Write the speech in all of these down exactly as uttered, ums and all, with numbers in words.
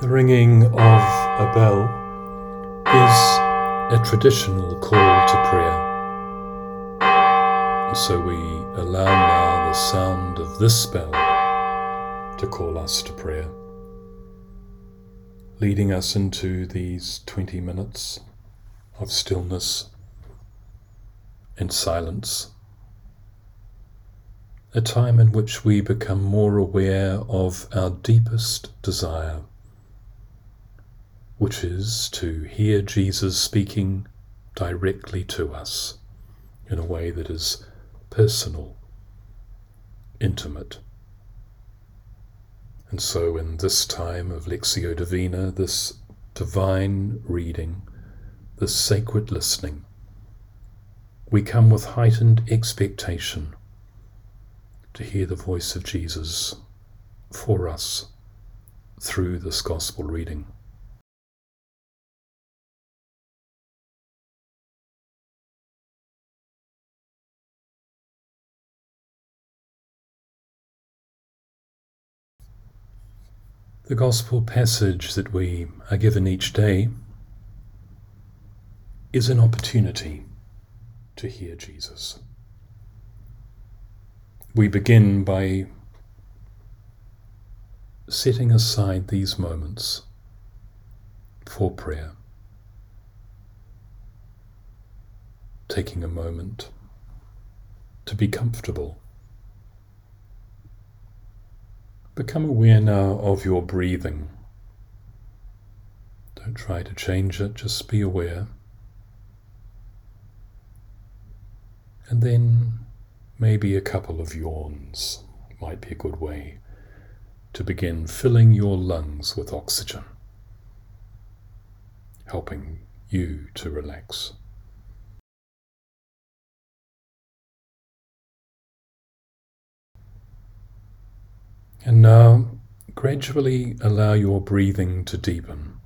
The ringing of a bell is a traditional call to prayer. And so we allow now the sound of this bell to call us to prayer, leading us into these twenty minutes of stillness and silence, a time in which we become more aware of our deepest desire, which is to hear Jesus speaking directly to us in a way that is personal, intimate. And so in this time of Lectio Divina, this divine reading, this sacred listening, we come with heightened expectation to hear the voice of Jesus for us through this gospel reading. The gospel passage that we are given each day is an opportunity to hear Jesus. We begin by setting aside these moments for prayer, taking a moment to be comfortable. Become aware now of your breathing. Don't try to change it, just be aware. And then maybe a couple of yawns might be a good way to begin filling your lungs with oxygen, helping you to relax. And now, gradually allow your breathing to deepen.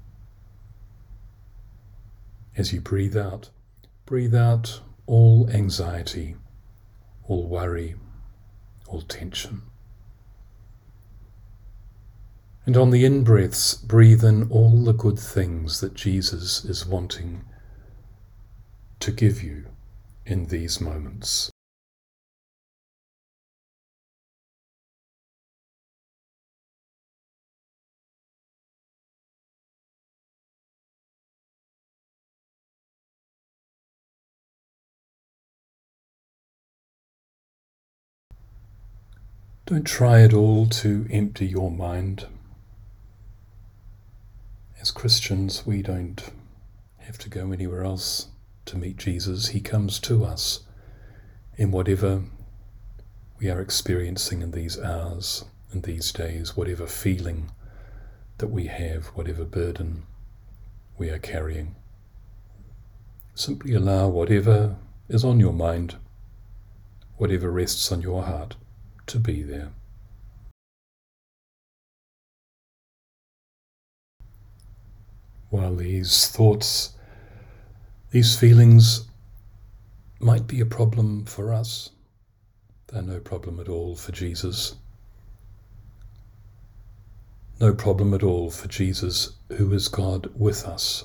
As you breathe out, breathe out all anxiety, all worry, all tension. And on the in-breaths, breathe in all the good things that Jesus is wanting to give you in these moments. Don't try at all to empty your mind. As Christians, we don't have to go anywhere else to meet Jesus. He comes to us in whatever we are experiencing in these hours and these days, whatever feeling that we have, whatever burden we are carrying. Simply allow whatever is on your mind, whatever rests on your heart, to be there. While these thoughts, these feelings might be a problem for us, they're no problem at all for Jesus. No problem at all for Jesus, who is God with us.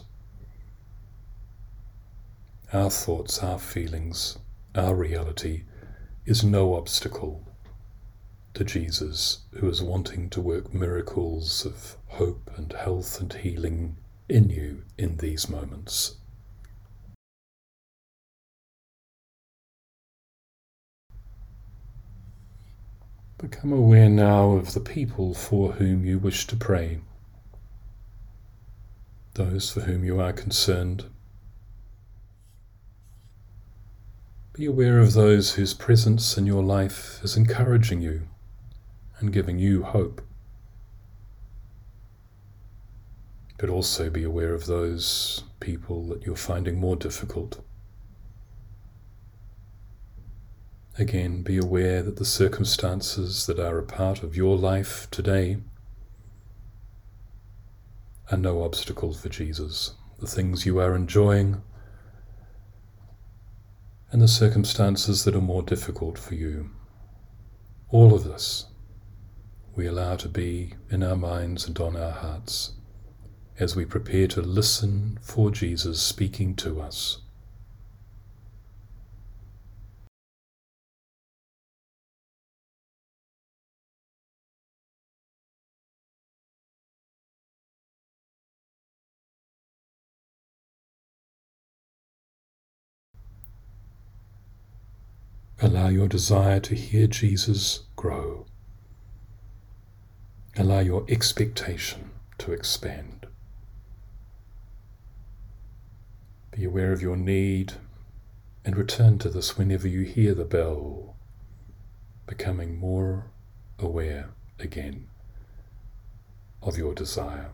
Our thoughts, our feelings, our reality is no obstacle to Jesus, who is wanting to work miracles of hope and health and healing in you in these moments. Become aware now of the people for whom you wish to pray, those for whom you are concerned. Be aware of those whose presence in your life is encouraging you and giving you hope. But also be aware of those people that you're finding more difficult. Again, be aware that the circumstances that are a part of your life today are no obstacle for Jesus. The things you are enjoying and the circumstances that are more difficult for you. All of this we allow to be in our minds and on our hearts as we prepare to listen for Jesus speaking to us. Allow your desire to hear Jesus grow. Allow your expectation to expand. Be aware of your need and return to this whenever you hear the bell, becoming more aware again of your desire.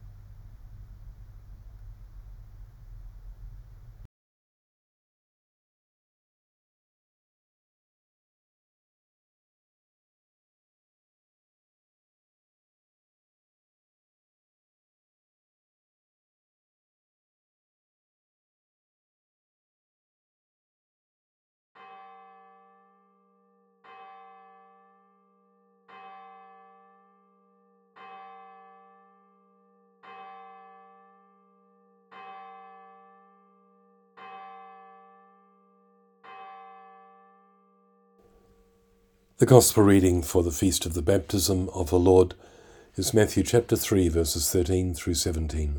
The Gospel reading for the Feast of the Baptism of the Lord is Matthew chapter three, verses thirteen through seventeen.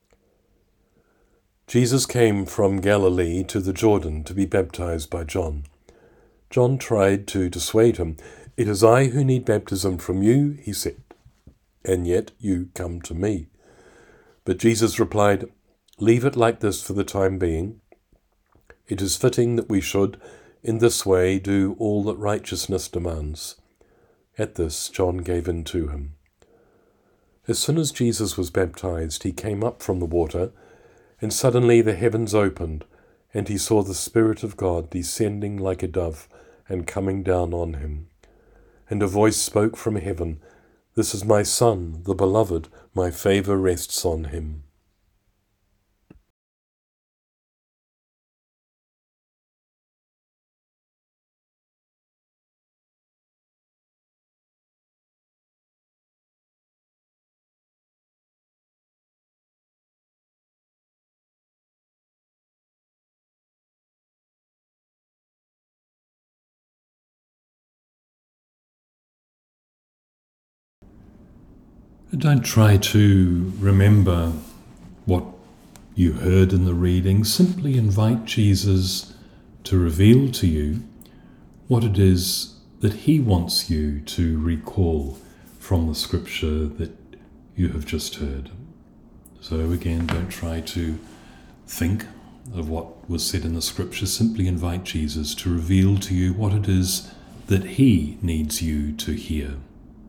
Jesus came from Galilee to the Jordan to be baptized by John. John tried to dissuade him. "It is I who need baptism from you," he said, "and yet you come to me." But Jesus replied, "Leave it like this for the time being. It is fitting that we should, in this way, do all that righteousness demands." At this, John gave in to him. As soon as Jesus was baptized, he came up from the water, and suddenly the heavens opened, and he saw the Spirit of God descending like a dove and coming down on him. And a voice spoke from heaven, "This is my Son, the Beloved, my favor rests on him." Don't try to remember what you heard in the reading. Simply invite Jesus to reveal to you what it is that he wants you to recall from the scripture that you have just heard. So again, don't try to think of what was said in the scripture. Simply invite Jesus to reveal to you what it is that he needs you to hear.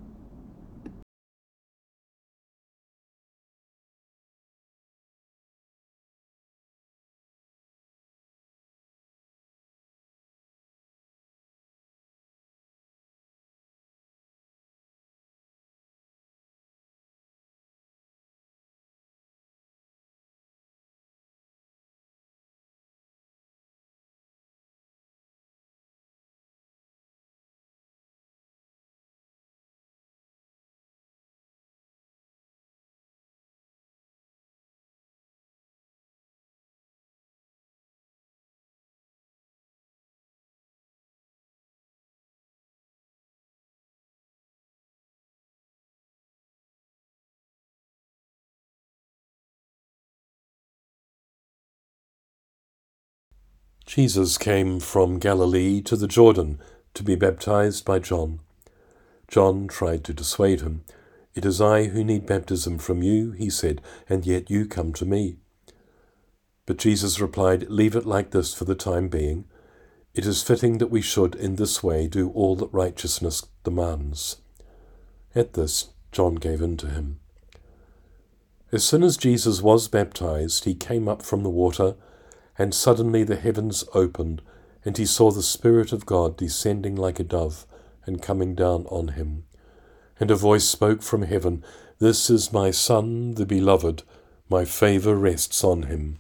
Jesus came from Galilee to the Jordan to be baptized by John. John tried to dissuade him. "It is I who need baptism from you," he said, "and yet you come to me." But Jesus replied, "Leave it like this for the time being. It is fitting that we should, in this way, do all that righteousness demands." At this, John gave in to him. As soon as Jesus was baptized, he came up from the water, and suddenly the heavens opened, and he saw the Spirit of God descending like a dove and coming down on him. And a voice spoke from heaven, "This is my Son, the Beloved. My favor rests on him."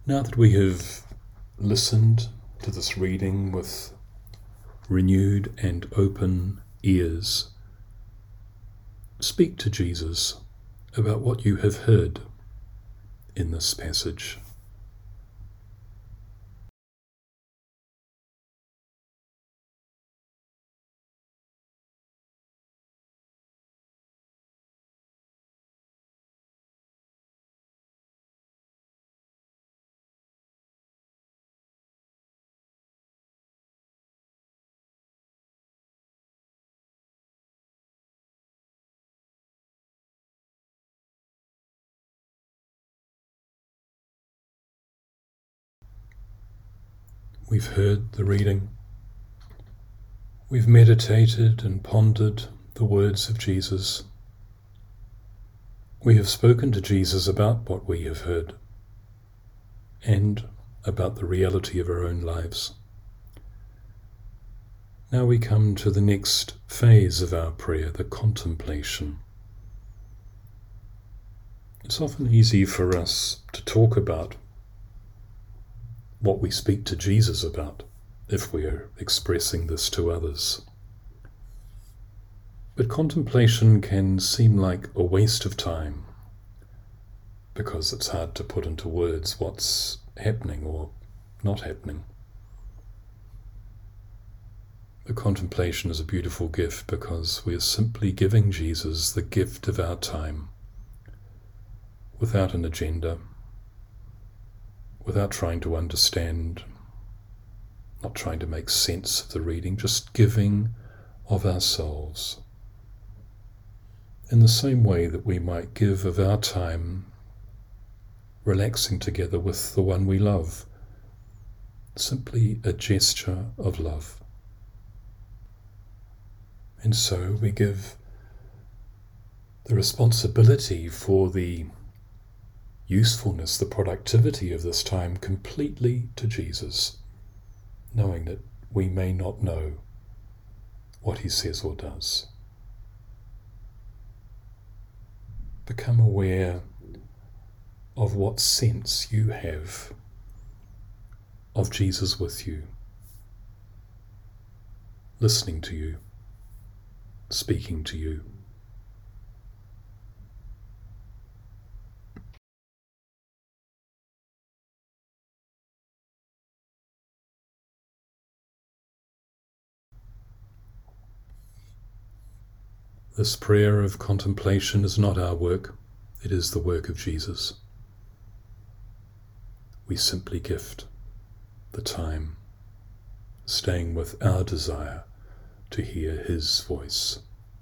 Now that we have listened to this reading with renewed and open ears, speak to Jesus about what you have heard in this passage. We've heard the reading. We've meditated and pondered the words of Jesus. We have spoken to Jesus about what we have heard and about the reality of our own lives. Now we come to the next phase of our prayer, the contemplation. It's often easy for us to talk about what we speak to Jesus about if we are expressing this to others. But contemplation can seem like a waste of time because it's hard to put into words what's happening or not happening. The contemplation is a beautiful gift because we are simply giving Jesus the gift of our time without an agenda, without trying to understand, not trying to make sense of the reading, just giving of ourselves. In the same way that we might give of our time relaxing together with the one we love, simply a gesture of love. And so we give the responsibility for the usefulness, the productivity of this time completely to Jesus, knowing that we may not know what he says or does. Become aware of what sense you have of Jesus with you, listening to you, speaking to you. This prayer of contemplation is not our work, it is the work of Jesus. We simply gift the time, staying with our desire to hear his voice.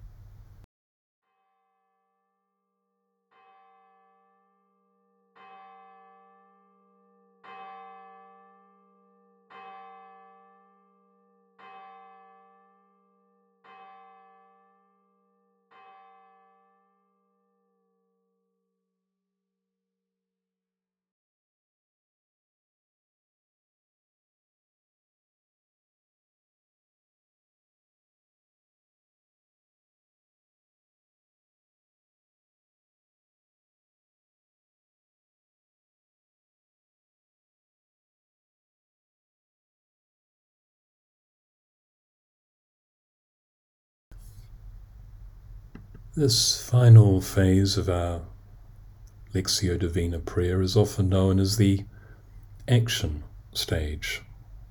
This final phase of our Lectio Divina prayer is often known as the action stage.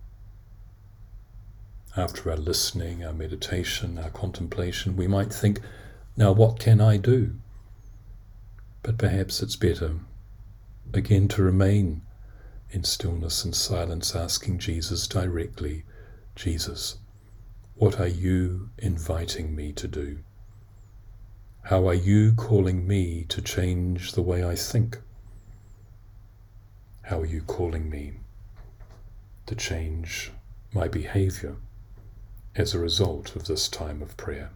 After our listening, our meditation, our contemplation, we might think, now what can I do? But perhaps it's better, again, to remain in stillness and silence, asking Jesus directly, Jesus, what are you inviting me to do? How are you calling me to change the way I think? How are you calling me to change my behavior as a result of this time of prayer?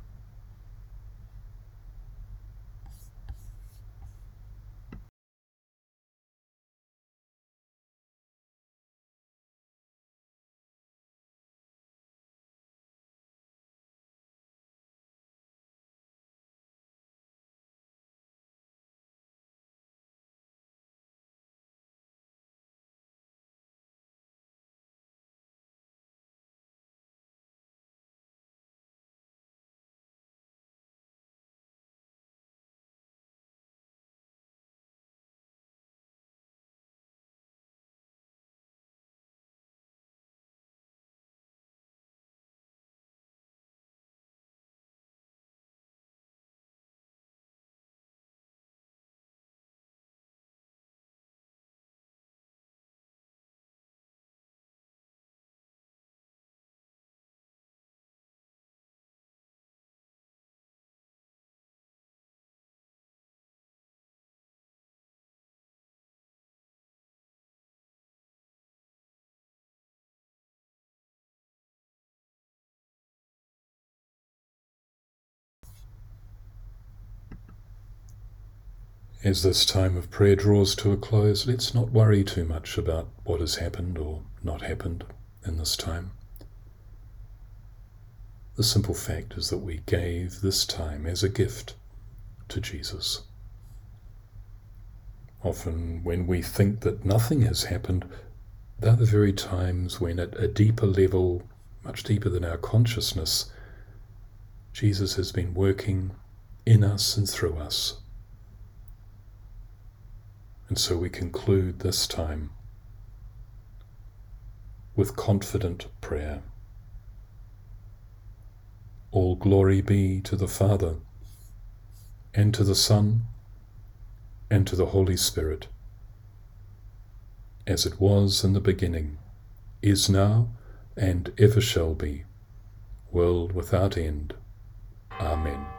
As this time of prayer draws to a close, let's not worry too much about what has happened or not happened in this time. The simple fact is that we gave this time as a gift to Jesus. Often when we think that nothing has happened, they're the very times when at a deeper level, much deeper than our consciousness, Jesus has been working in us and through us. And so we conclude this time with confident prayer. All glory be to the Father, and to the Son, and to the Holy Spirit, as it was in the beginning, is now, and ever shall be, world without end. Amen.